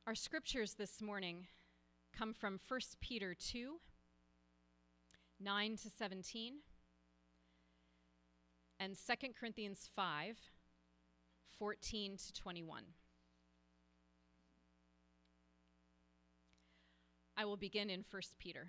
Our scriptures this morning come from 1 Peter 2, 9 to 17, and 2 Corinthians 5, 14 to 21. I will begin in 1 Peter.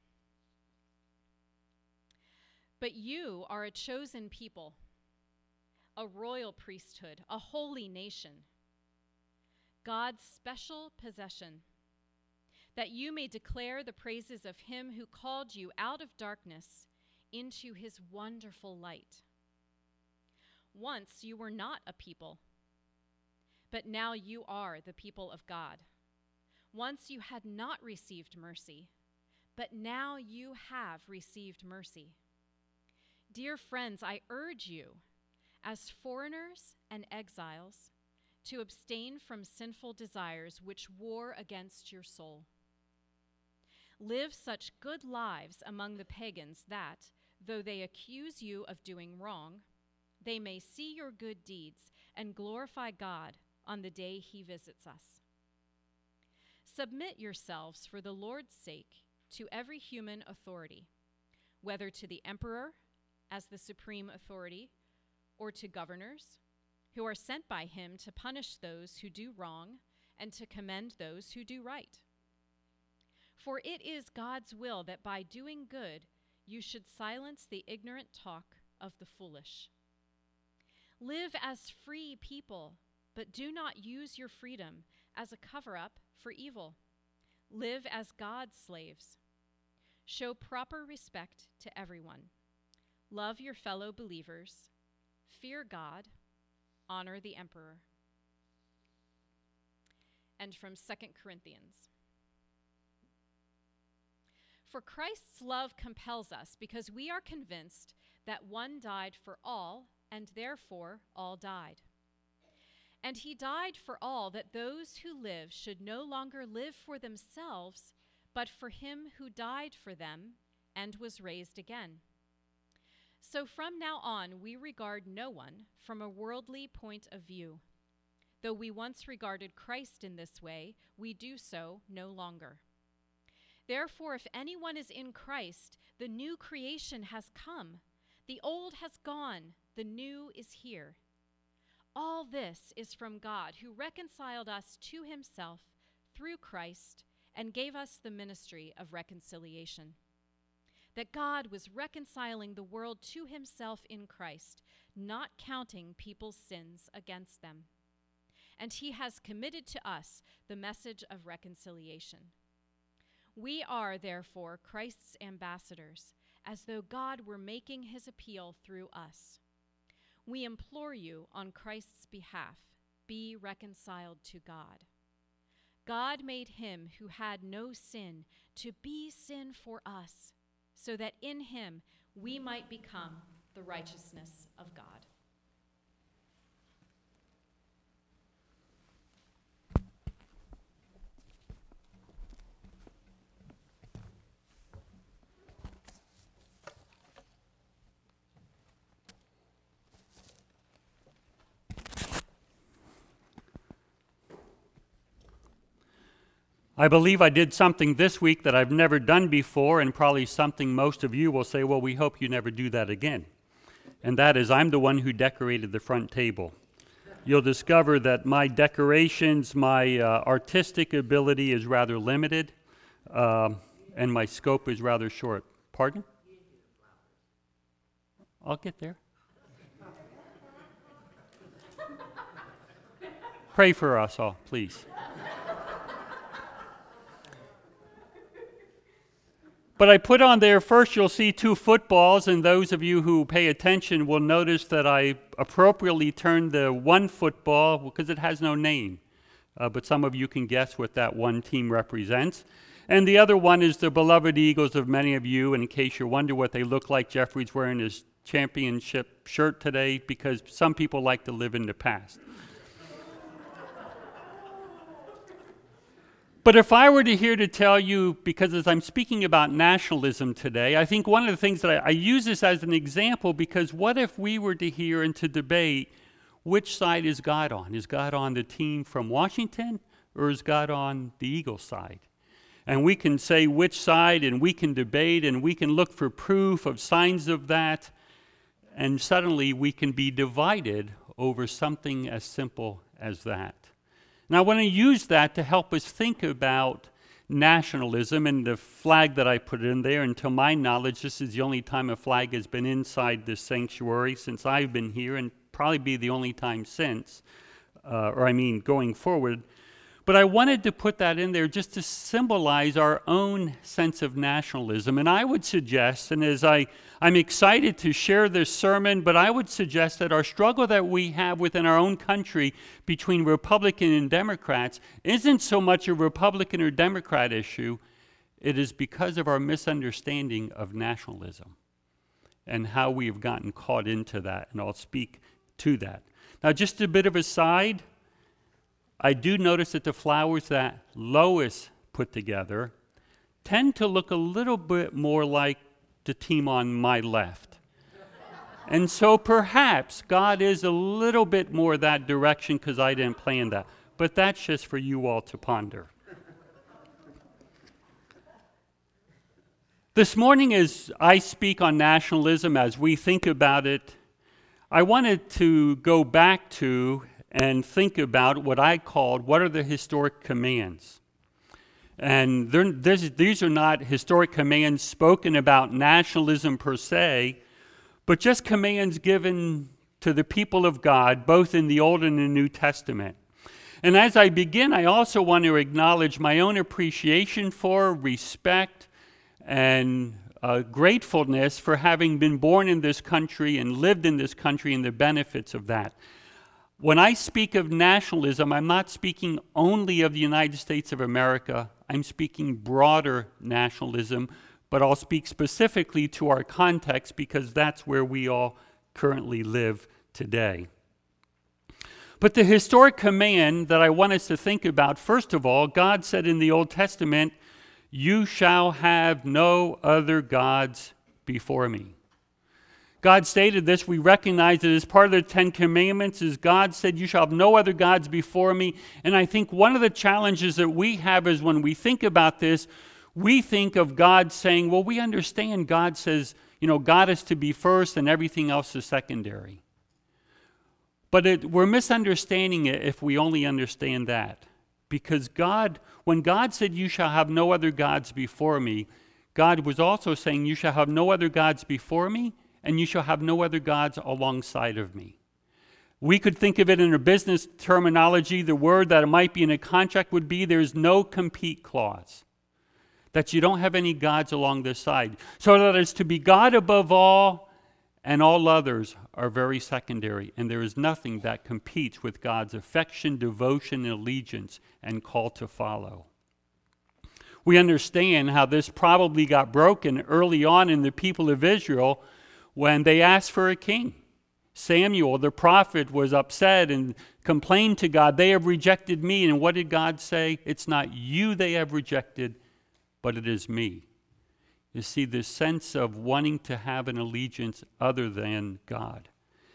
But you are a chosen people, a royal priesthood, a holy nation, God's special possession, that you may declare the praises of him who called you out of darkness into his wonderful light. Once you were not a people, but now you are the people of God. Once you had not received mercy, but now you have received mercy. Dear friends, I urge you, as foreigners and exiles, to abstain from sinful desires which war against your soul. Live such good lives among the pagans that, though they accuse you of doing wrong, they may see your good deeds and glorify God on the day he visits us. Submit yourselves for the Lord's sake to every human authority, whether to the emperor as the supreme authority or to governors, who are sent by him to punish those who do wrong and to commend those who do right. For it is God's will that by doing good you should silence the ignorant talk of the foolish. Live as free people, but do not use your freedom as a cover-up for evil. Live as God's slaves. Show proper respect to everyone. Love your fellow believers. Fear God. Honor the emperor. And from 2 Corinthians. For Christ's love compels us, because we are convinced that one died for all, and therefore all died. And he died for all, that those who live should no longer live for themselves, but for him who died for them and was raised again. So from now on, we regard no one from a worldly point of view. Though we once regarded Christ in this way, we do so no longer. Therefore, if anyone is in Christ, the new creation has come. The old has gone, the new is here. All this is from God, who reconciled us to himself through Christ and gave us the ministry of reconciliation. That God was reconciling the world to himself in Christ, not counting people's sins against them. And he has committed to us the message of reconciliation. We are, therefore, Christ's ambassadors, as though God were making his appeal through us. We implore you on Christ's behalf, be reconciled to God. God made him who had no sin to be sin for us, so that in him we might become the righteousness of God. I believe I did something this week that I've never done before, and probably something most of you will say, well, we hope you never do that again. And that is, I'm the one who decorated the front table. You'll discover that my decorations, my artistic ability is rather limited, and my scope is rather short. Pardon? I'll get there. Pray for us all, please. But I put on there, first you'll see 2 footballs, and those of you who pay attention will notice that I appropriately turned the one football, because it has no name, but some of you can guess what that one team represents. And the other one is the beloved Eagles of many of you, and in case you wonder what they look like, Jeffrey's wearing his championship shirt today, because some people like to live in the past. But if I were to tell you, because as I'm speaking about nationalism today, I think one of the things that I use this as an example, because what if we were to hear and to debate which side is God on? Is God on the team from Washington or is God on the eagle side? And we can say which side, and we can debate, and we can look for proof of signs of that, and suddenly we can be divided over something as simple as that. And I want to use that to help us think about nationalism and the flag that I put in there. And to my knowledge, this is the only time a flag has been inside this sanctuary since I've been here, and probably be the only time since, going forward. But I wanted to put that in there just to symbolize our own sense of nationalism. And I would suggest, and as I'm excited to share this sermon, but I would suggest that our struggle that we have within our own country between Republican and Democrats isn't so much a Republican or Democrat issue. It is because of our misunderstanding of nationalism and how we have gotten caught into that. And I'll speak to that. Now, just a bit of a side. I do notice that the flowers that Lois put together tend to look a little bit more like the team on my left. And so perhaps God is a little bit more that direction because I didn't plan that. But that's just for you all to ponder. This morning, as I speak on nationalism, as we think about it, I wanted to go back to and think about what I called, what are the historic commands? And these are not historic commands spoken about nationalism per se, but just commands given to the people of God, both in the Old and the New Testament. And as I begin, I also want to acknowledge my own appreciation for, respect, and gratefulness for having been born in this country and lived in this country and the benefits of that. When I speak of nationalism, I'm not speaking only of the United States of America. I'm speaking broader nationalism, but I'll speak specifically to our context because that's where we all currently live today. But the historic command that I want us to think about, first of all, God said in the Old Testament, "You shall have no other gods before me." God stated this. We recognize it as part of the Ten Commandments. As God said, "You shall have no other gods before me." And I think one of the challenges that we have is when we think about this, we think of God saying, well, we understand God says, God is to be first and everything else is secondary. But we're misunderstanding it if we only understand that. Because when God said, "You shall have no other gods before me," God was also saying, "You shall have no other gods before me, and you shall have no other gods alongside of me." We could think of it in a business terminology. The word that it might be in a contract would be there's no compete clause, that you don't have any gods along this side. So that is to be God above all, and all others are very secondary, and there is nothing that competes with God's affection, devotion, and allegiance, and call to follow. We understand how this probably got broken early on in the people of Israel when they asked for a king. Samuel, the prophet, was upset and complained to God, "They have rejected me." And what did God say? "It's not you they have rejected, but it is me." You see, this sense of wanting to have an allegiance other than God.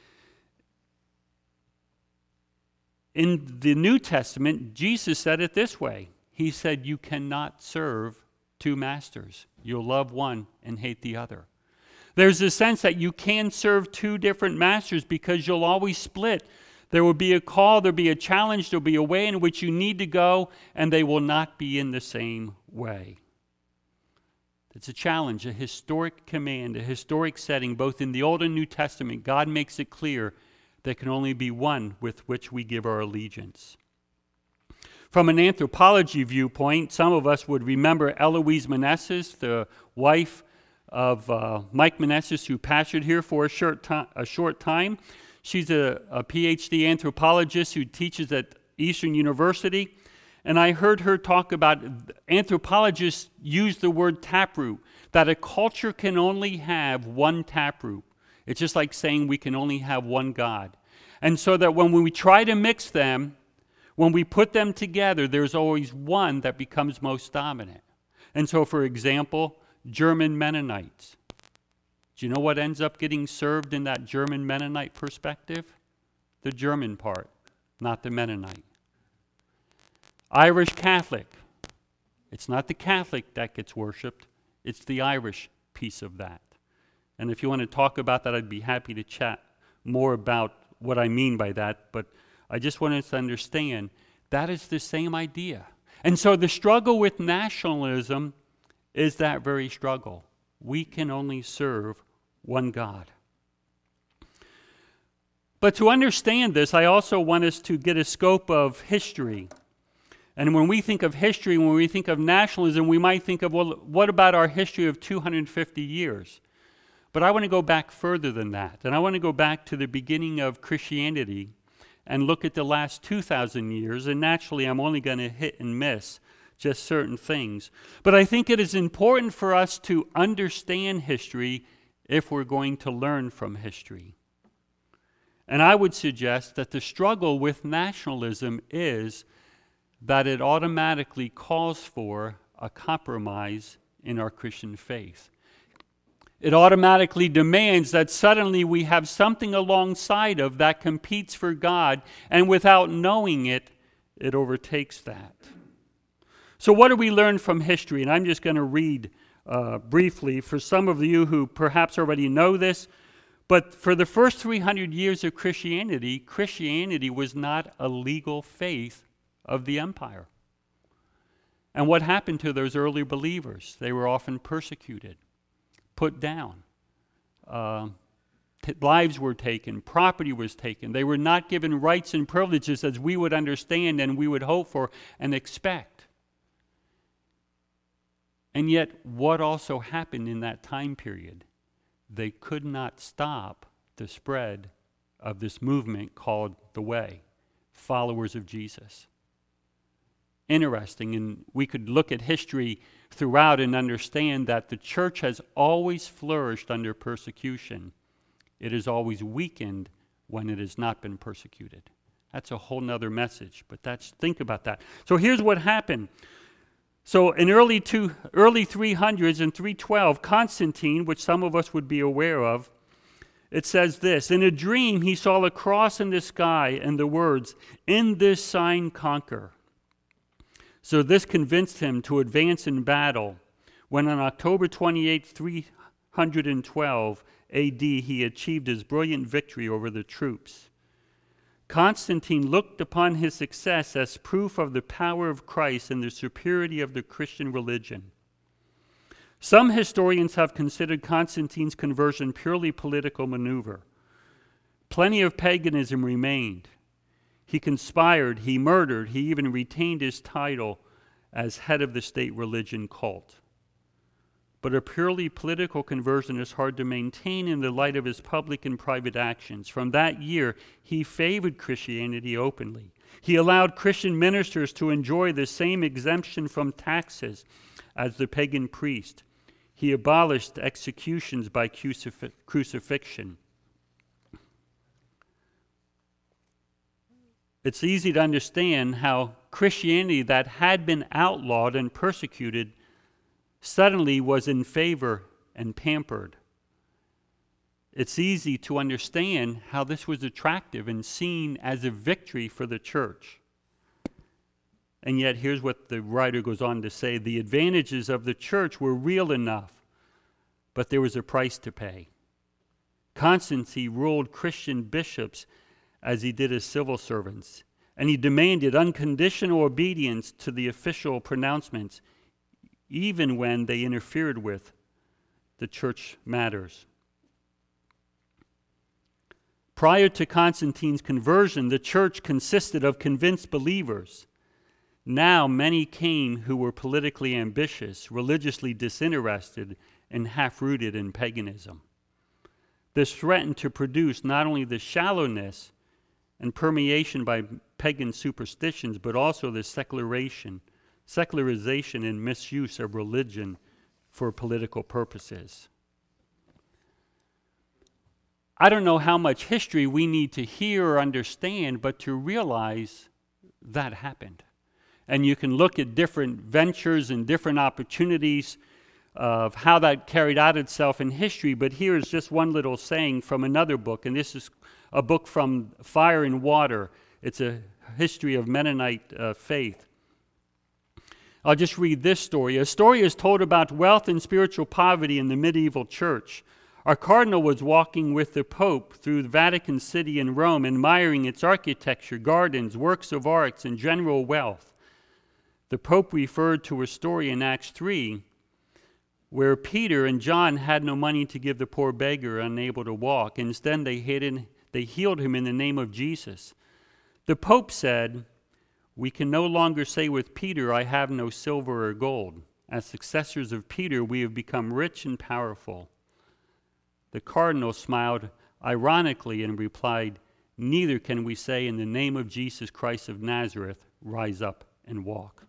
In the New Testament, Jesus said it this way. He said, "You cannot serve two masters. You'll love one and hate the other." There's a sense that you can serve two different masters because you'll always split. There will be a call, there'll be a challenge, there'll be a way in which you need to go, and they will not be in the same way. It's a challenge, a historic command, a historic setting, both in the Old and New Testament. God makes it clear there can only be one with which we give our allegiance. From an anthropology viewpoint, some of us would remember Eloise Meneses, the wife of Mike Meneses, who pastored here for a short time. She's a PhD anthropologist who teaches at Eastern University. And I heard her talk about, anthropologists use the word taproot, that a culture can only have one taproot. It's just like saying we can only have one God. And so that when we try to mix them, when we put them together, there's always one that becomes most dominant. And so, for example, German Mennonites. Do you know what ends up getting served in that German Mennonite perspective? The German part, not the Mennonite. Irish Catholic. It's not the Catholic that gets worshipped, it's the Irish piece of that. And if you want to talk about that, I'd be happy to chat more about what I mean by that, but I just want us to understand that is the same idea. And so the struggle with nationalism is that very struggle. We can only serve one God. But to understand this, I also want us to get a scope of history. And when we think of history, when we think of nationalism, we might think of, well, what about our history of 250 years? But I want to go back further than that. And I want to go back to the beginning of Christianity and look at the last 2,000 years. And naturally, I'm only going to hit and miss just certain things. But I think it is important for us to understand history if we're going to learn from history. And I would suggest that the struggle with nationalism is that it automatically calls for a compromise in our Christian faith. It automatically demands that suddenly we have something alongside of that competes for God, and without knowing it, it overtakes that. So what do we learn from history? And I'm just going to read briefly for some of you who perhaps already know this, but for the first 300 years of Christianity, Christianity was not a legal faith of the empire. And what happened to those early believers? They were often persecuted, put down. Lives were taken, property was taken. They were not given rights and privileges as we would understand and we would hope for and expect. And yet, what also happened in that time period? They could not stop the spread of this movement called the Way, followers of Jesus. Interesting, and we could look at history throughout and understand that the church has always flourished under persecution. It is always weakened when it has not been persecuted. That's a whole nother message, but think about that. So here's what happened. So in early 300s and 312, Constantine, which some of us would be aware of, it says this: in a dream he saw a cross in the sky and the words, "In this sign conquer." So this convinced him to advance in battle when on October 28, 312 AD, he achieved his brilliant victory over the troops. Constantine looked upon his success as proof of the power of Christ and the superiority of the Christian religion. Some historians have considered Constantine's conversion purely political maneuver. Plenty of paganism remained. He conspired, he murdered, he even retained his title as head of the state religion cult. But a purely political conversion is hard to maintain in the light of his public and private actions. From that year, he favored Christianity openly. He allowed Christian ministers to enjoy the same exemption from taxes as the pagan priest. He abolished executions by crucifixion. It's easy to understand how Christianity that had been outlawed and persecuted suddenly was in favor and pampered. It's easy to understand how this was attractive and seen as a victory for the church. And yet, here's what the writer goes on to say: the advantages of the church were real enough, but there was a price to pay. Constantine ruled Christian bishops as he did his civil servants, and he demanded unconditional obedience to the official pronouncements, even when they interfered with the church matters. Prior to Constantine's conversion, the church consisted of convinced believers. Now many came who were politically ambitious, religiously disinterested, and half-rooted in paganism. This threatened to produce not only the shallowness and permeation by pagan superstitions, but also the secularization and misuse of religion for political purposes. I don't know how much history we need to hear or understand, but to realize that happened. And you can look at different ventures and different opportunities of how that carried out itself in history, but here is just one little saying from another book, and this is a book from Fire and Water. It's a history of Mennonite faith. I'll just read this story. A story is told about wealth and spiritual poverty in the medieval church. Our cardinal was walking with the Pope through the Vatican City in Rome, admiring its architecture, gardens, works of arts, and general wealth. The Pope referred to a story in Acts 3 where Peter and John had no money to give the poor beggar unable to walk. Instead, they healed him in the name of Jesus. The Pope said, "We can no longer say with Peter, 'I have no silver or gold.' As successors of Peter, we have become rich and powerful." The cardinal smiled ironically and replied, "Neither can we say, 'In the name of Jesus Christ of Nazareth, rise up and walk.'"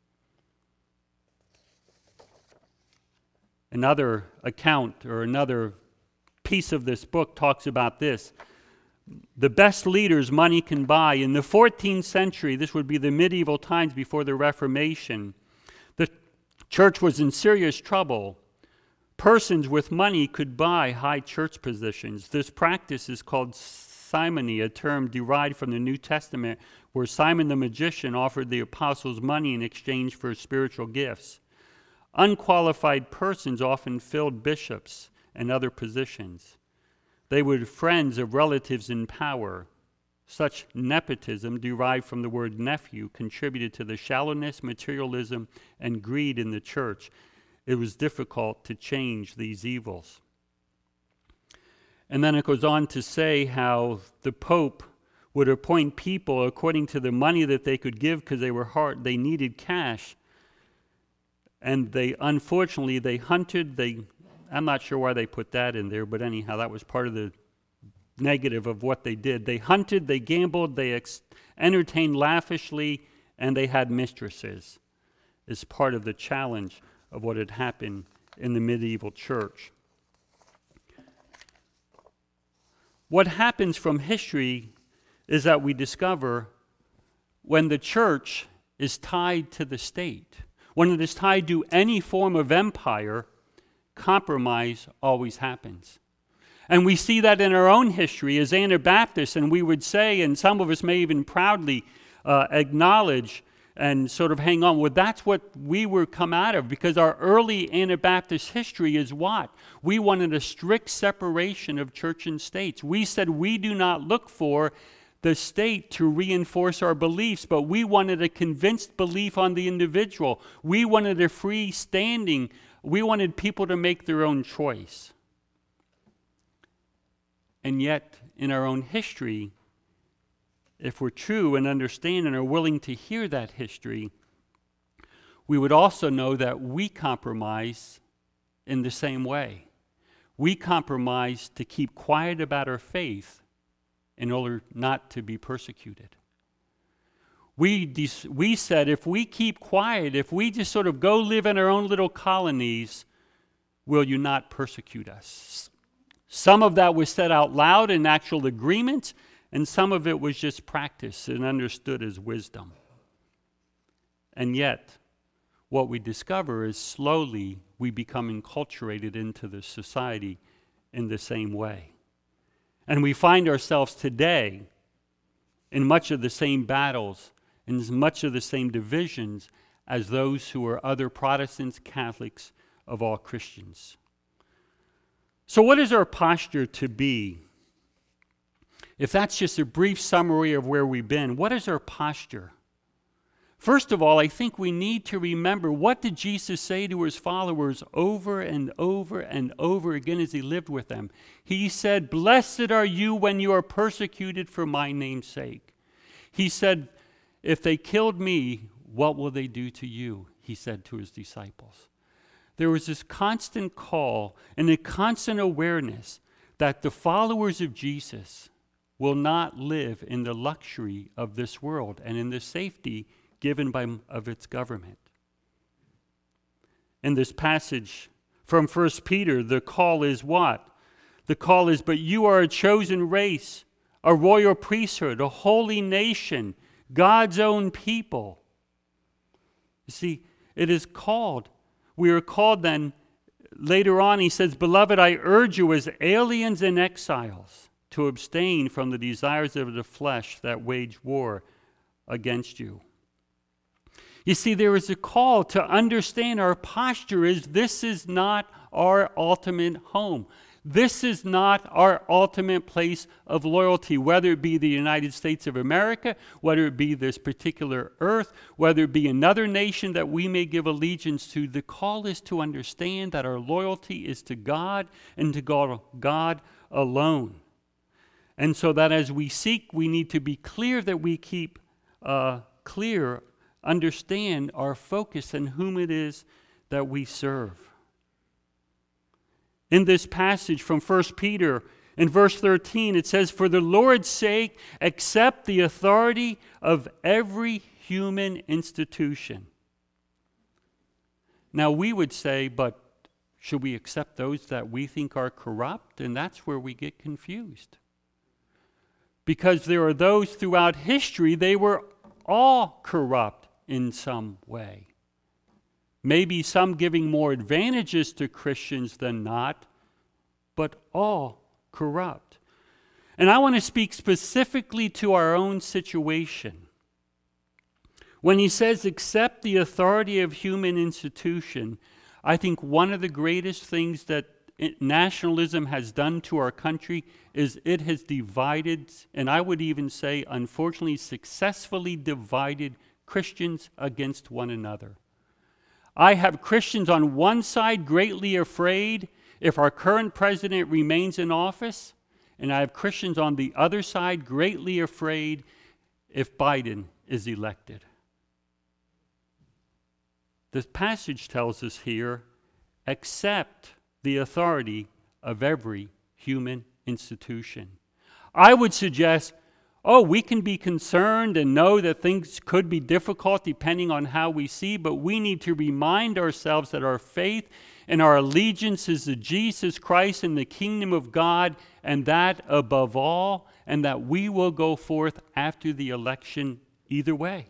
Another account or another piece of this book talks about this. The best leaders money can buy. In the 14th century, this would be the medieval times before the Reformation, the church was in serious trouble. Persons with money could buy high church positions. This practice is called simony, a term derived from the New Testament, where Simon the magician offered the apostles money in exchange for spiritual gifts. Unqualified persons often filled bishops and other positions. They were friends of relatives in power. Such nepotism, derived from the word nephew, contributed to the shallowness, materialism, and greed in the church. It was difficult to change these evils. And then it goes on to say how the Pope would appoint people according to the money that they could give because they needed cash. And they hunted, I'm not sure why they put that in there, but anyhow, that was part of the negative of what they did. They hunted, they gambled, they entertained lavishly, and they had mistresses. It's part of the challenge of what had happened in the medieval church. What happens from history is that we discover when the church is tied to the state, when it is tied to any form of empire, compromise always happens. And we see that in our own history as Anabaptists, and we would say, and some of us may even proudly acknowledge and sort of hang on, well, that's what we were come out of, because our early Anabaptist history is what? We wanted a strict separation of church and states. We said we do not look for the state to reinforce our beliefs, but we wanted a convinced belief on the individual. We wanted a freestanding. We wanted people to make their own choice. And yet, in our own history, if we're true and understand and are willing to hear that history, we would also know that we compromise in the same way. We compromise to keep quiet about our faith in order not to be persecuted. We said if we keep quiet, if we just sort of go live in our own little colonies, will you not persecute us? Some of that was said out loud in actual agreement, and some of it was just practice and understood as wisdom. And yet, what we discover is slowly we become enculturated into the society in the same way. And we find ourselves today in much of the same battles, in much of the same divisions as those who are other Protestants, Catholics, of all Christians. So what is our posture to be? If that's just a brief summary of where we've been, what is our posture? First of all, I think we need to remember, what did Jesus say to his followers over and over and over again as he lived with them? He said, "Blessed are you when you are persecuted for my name's sake." He said, "If they killed me, what will they do to you?" He said to his disciples. There was this constant call and a constant awareness that the followers of Jesus will not live in the luxury of this world and in the safety given of its government. In this passage from 1 Peter, the call is what? The call is, "But you are a chosen race, a royal priesthood, a holy nation, God's own people." You see, it is called. We are called then, later on he says, "Beloved, I urge you as aliens and exiles to abstain from the desires of the flesh that wage war against you." You see, there is a call to understand our posture is this is not our ultimate home. This is not our ultimate place of loyalty, whether it be the United States of America, whether it be this particular earth, whether it be another nation that we may give allegiance to. The call is to understand that our loyalty is to God and to God alone. And so that as we seek, we need to be clear that we keep understand our focus and whom it is that we serve. In this passage from 1 Peter, in verse 13, it says, "For the Lord's sake, accept the authority of every human institution." Now we would say, but should we accept those that we think are corrupt? And that's where we get confused. Because there are those throughout history, they were all corrupt in some way. Maybe some giving more advantages to Christians than not, but all corrupt. And I want to speak specifically to our own situation. When he says, accept the authority of human institution, I think one of the greatest things that nationalism has done to our country is it has divided, and I would even say, unfortunately, successfully divided Christians against one another. I have Christians on one side greatly afraid if our current president remains in office, and I have Christians on the other side greatly afraid if Biden is elected. The passage tells us here, accept the authority of every human institution. I would suggest, we can be concerned and know that things could be difficult depending on how we see, but we need to remind ourselves that our faith and our allegiance is to Jesus Christ and the kingdom of God, and that above all, and that we will go forth after the election either way.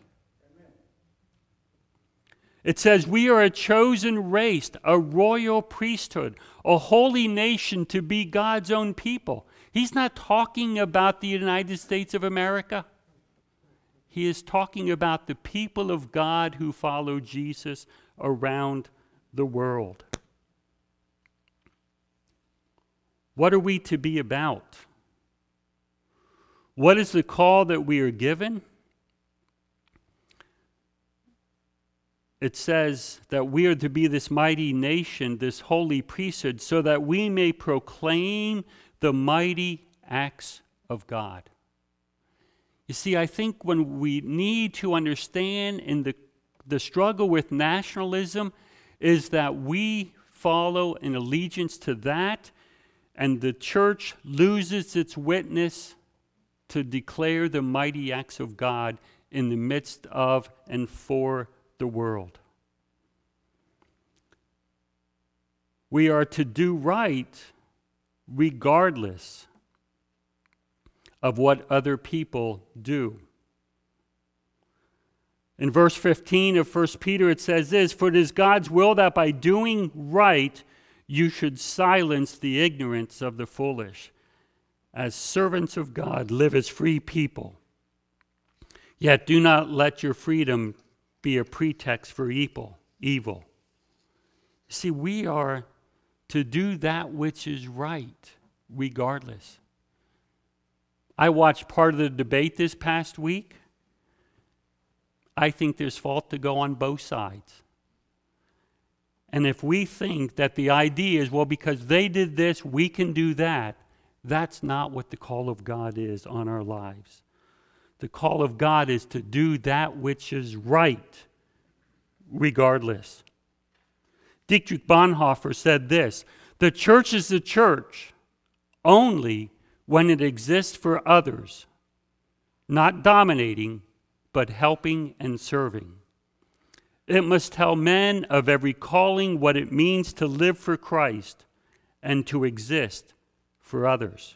It says we are a chosen race, a royal priesthood, a holy nation to be God's own people. He's not talking about the United States of America. He is talking about the people of God who follow Jesus around the world. What are we to be about? What is the call that we are given? It says that we are to be this mighty nation, this holy priesthood, so that we may proclaim the mighty acts of God. You see, I think when we need to understand in the struggle with nationalism is that we follow an allegiance to that, and the church loses its witness to declare the mighty acts of God in the midst of and for the world. We are to do right regardless of what other people do. In verse 15 of 1 Peter it says this, "For it is God's will that by doing right you should silence the ignorance of the foolish. As servants of God, live as free people. Yet do not let your freedom be a pretext for evil. See, we are to do that which is right, regardless. I watched part of the debate this past week. I think there's fault to go on both sides. And if we think that the idea is, because they did this, we can do that, that's not what the call of God is on our lives. The call of God is to do that which is right, regardless. Dietrich Bonhoeffer said this, "The church is the church only when it exists for others, not dominating, but helping and serving. It must tell men of every calling what it means to live for Christ and to exist for others."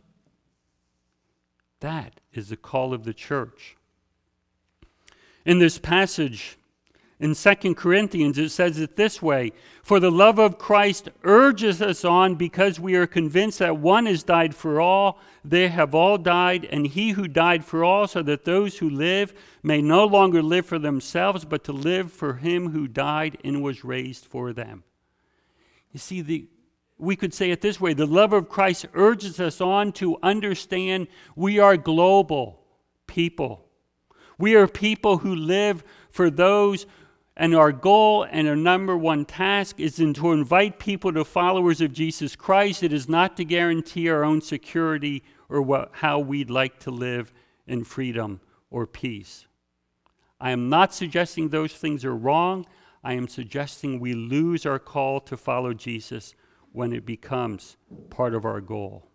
That is the call of the church. In this passage, In 2 Corinthians, it says it this way: "For the love of Christ urges us on, because we are convinced that one has died for all, they have all died, and he who died for all, so that those who live may no longer live for themselves, but to live for him who died and was raised for them." You see, we could say it this way: the love of Christ urges us on to understand we are global people. We are people who live for those, and our goal and our number one task is to invite people to followers of Jesus Christ. It is not to guarantee our own security or how we'd like to live in freedom or peace. I am not suggesting those things are wrong. I am suggesting we lose our call to follow Jesus when it becomes part of our goal.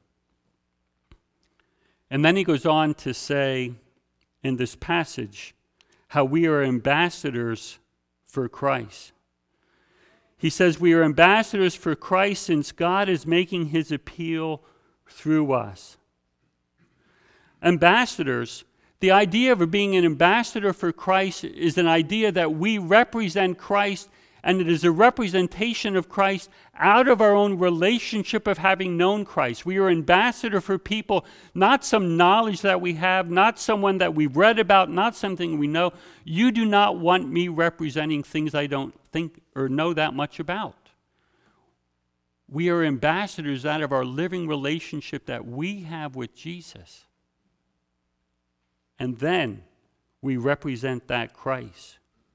And then he goes on to say in this passage how we are ambassadors for Christ. He says we are ambassadors for Christ since God is making his appeal through us. Ambassadors, the idea of being an ambassador for Christ is an idea that we represent Christ, and it is a representation of Christ out of our own relationship of having known Christ. We are ambassador for people, not some knowledge that we have, not someone that we've read about, not something we know. You do not want me representing things I don't think or know that much about. We are ambassadors out of our living relationship that we have with Jesus. And then we represent that Christ.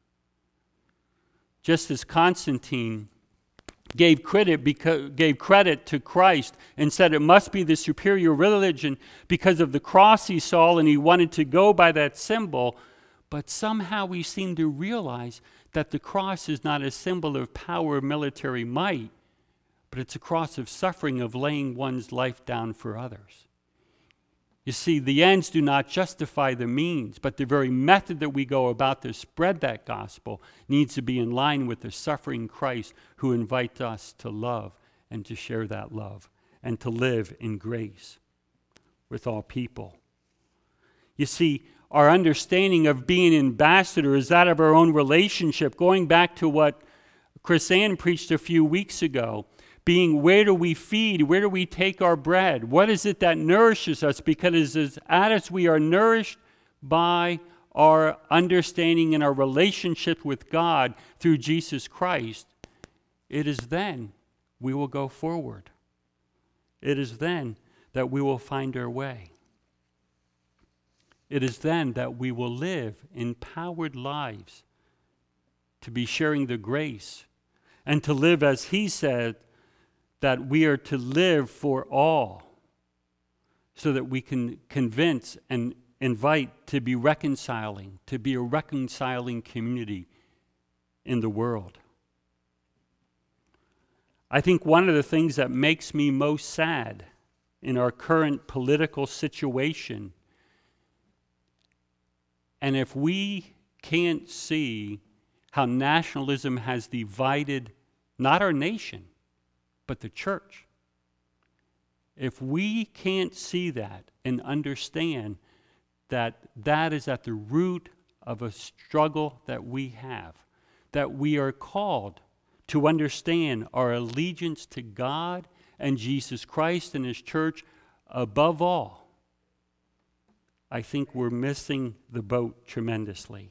Just as Constantine gave credit to Christ and said it must be the superior religion because of the cross he saw, and he wanted to go by that symbol, but somehow we seem to realize that the cross is not a symbol of power or military might, but it's a cross of suffering, of laying one's life down for others. You see, the ends do not justify the means, but the very method that we go about to spread that gospel needs to be in line with the suffering Christ who invites us to love and to share that love and to live in grace with all people. You see, our understanding of being an ambassador is that of our own relationship, going back to what Chris Ann preached a few weeks ago. Being, where do we feed? Where do we take our bread? What is it that nourishes us? Because as we are nourished by our understanding and our relationship with God through Jesus Christ, it is then we will go forward. It is then that we will find our way. It is then that we will live empowered lives to be sharing the grace and to live, as he said, that we are to live for all so that we can convince and invite to be reconciling, to be a reconciling community in the world. I think one of the things that makes me most sad in our current political situation, and if we can't see how nationalism has divided not our nation, but the church. If we can't see that and understand that that is at the root of a struggle that we have, that we are called to understand our allegiance to God and Jesus Christ and his church above all, I think we're missing the boat tremendously.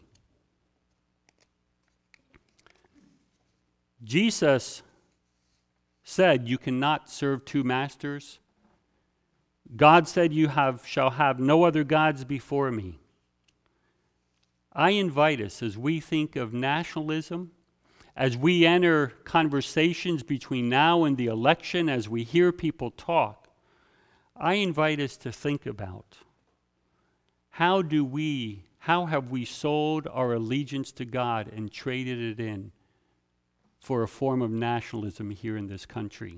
Jesus said, "You cannot serve two masters." God said, "You shall have no other gods before me." I invite us, as we think of nationalism, as we enter conversations between now and the election, as we hear people talk, I invite us to think about how have we sold our allegiance to God and traded it in for a form of nationalism here in this country.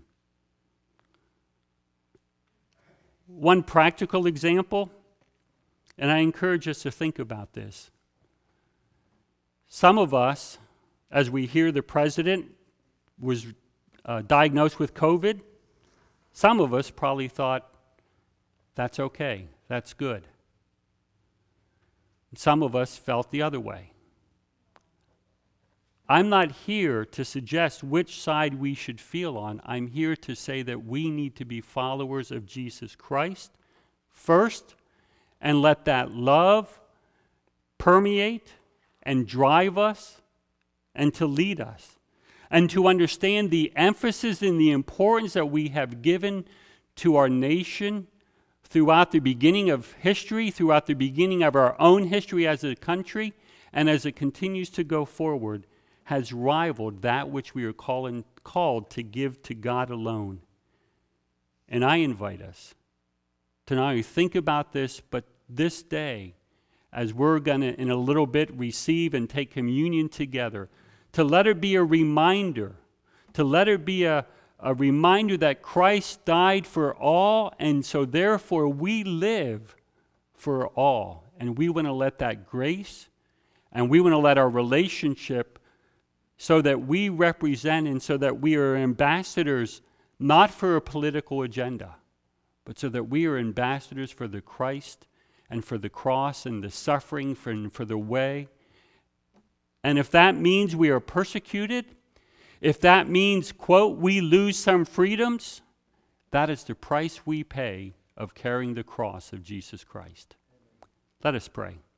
One practical example, and I encourage us to think about this. Some of us, as we hear the president was diagnosed with COVID, some of us probably thought, that's okay, that's good. And some of us felt the other way. I'm not here to suggest which side we should feel on. I'm here to say that we need to be followers of Jesus Christ first, and let that love permeate and drive us and to lead us, and to understand the emphasis and the importance that we have given to our nation throughout the beginning of history, throughout the beginning of our own history as a country, and as it continues to go forward, has rivaled that which we are called to give to God alone. And I invite us to not only think about this, but this day, as we're going to, in a little bit, receive and take communion together, to let it be a reminder, to let it be a reminder that Christ died for all, and so therefore we live for all. And we want to let that grace, and we want to let our relationship, so that we represent and so that we are ambassadors, not for a political agenda, but so that we are ambassadors for the Christ and for the cross and the suffering for the way. And if that means we are persecuted, if that means, quote, we lose some freedoms, that is the price we pay of carrying the cross of Jesus Christ. Let us pray.